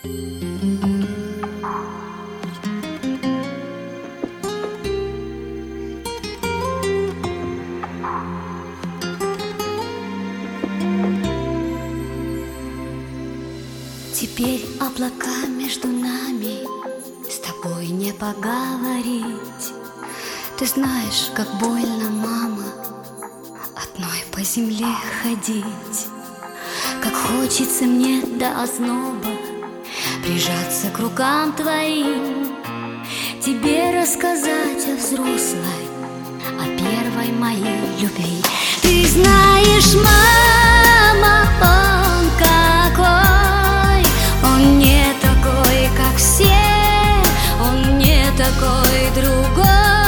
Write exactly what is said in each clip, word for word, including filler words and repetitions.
Теперь облака между нами, с тобой не поговорить. Ты знаешь, как больно, мама, одной по земле ходить. Как хочется мне до озноба прижаться к рукам твоим, тебе рассказать о взрослой, о первой моей любви. Ты знаешь, мама, он какой, он не такой, как все, он не такой другой,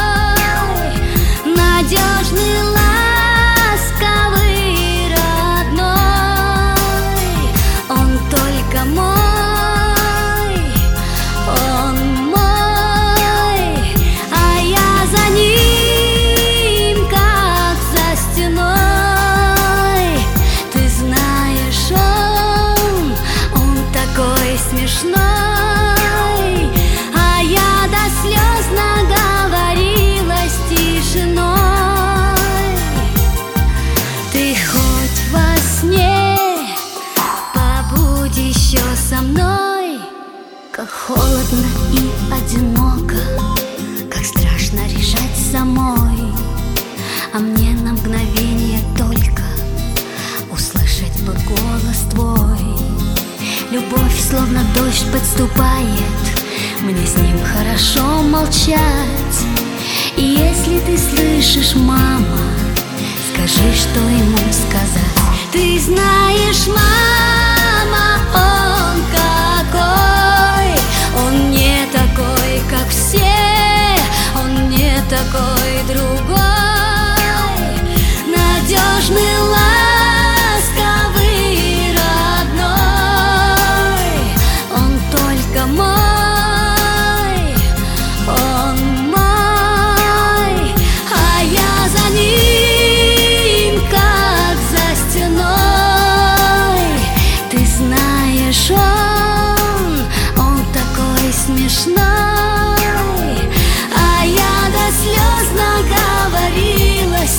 надежный, ласковый, родной, он только мой, он мой, а я за ним, как за стеной. Ты знаешь, он, он такой смешной, а я до слез наговорилась тишиной. Ты хоть во сне побудь еще со мной. Как холодно и одиноко, как страшно решать самой, а мне на мгновение только услышать бы голос твой. Любовь словно дождь подступает, мне с ним хорошо молчать. И если ты слышишь, мама, скажи, что ему сказать. Ты знаешь, мама, он какой, он не такой, как все, он не такой другой, надежный, ласковый, родной, он только мой, он мой, а я за ним, как за стеной. Ты знаешь, он, он такой смешной, а я до слез наговорилась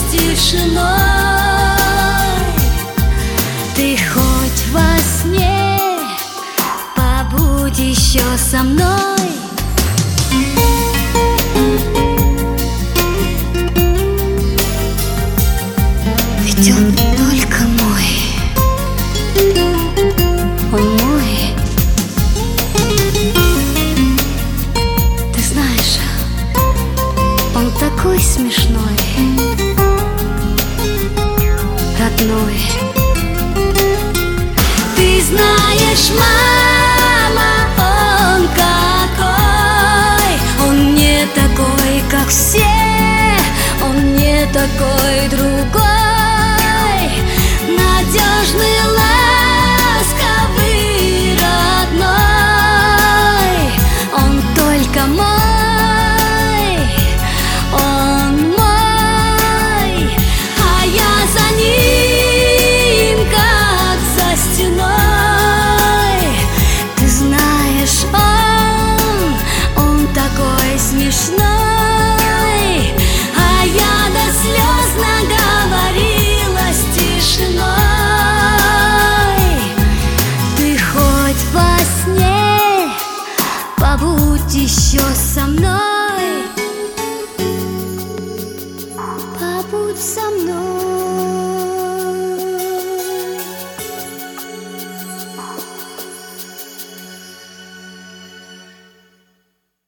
тишиной. Ты хоть во сне побудь еще со мной. Ведь он только мой, он мой. Ты знаешь, он такой смешной, родной. Ты знаешь, мама, он какой, он не такой, как все, он не такой другой, надежный, ласковый, родной, он только мой, он мой, а я за ним, как за стеной. Ты знаешь, он, он такой смешной, а я до слез наговорилась тишиной. Ты хоть во сне побудь еще со мной, побудь со мной.